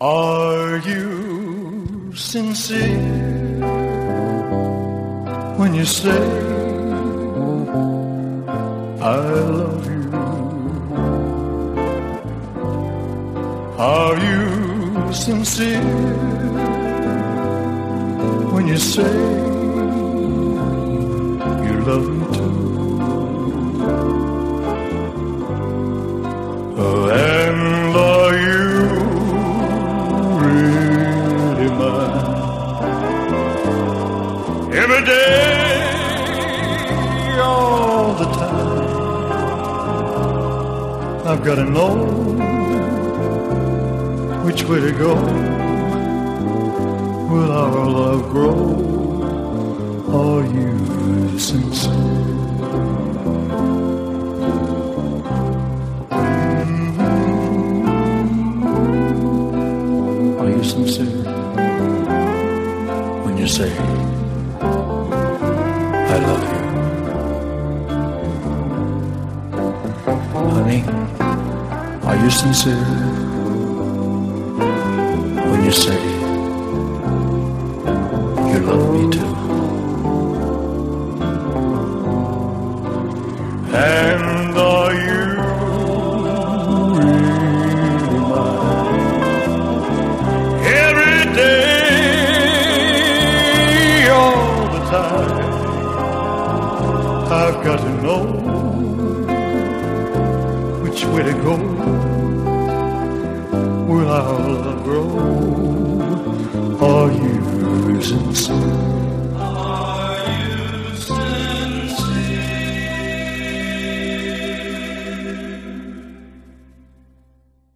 Are you sincere when you say I love you? Are you sincere when you say you love me too? And are you really mine? Every day, all the time, I've got to know which way to go. Will our love grow? Are you sincere? Are you sincere when you say I love you? Honey, are you sincere when you say you love me too? And are you really mine? Every day, all the time, I've got to know which way to go. Will our love grow? Are you sincere?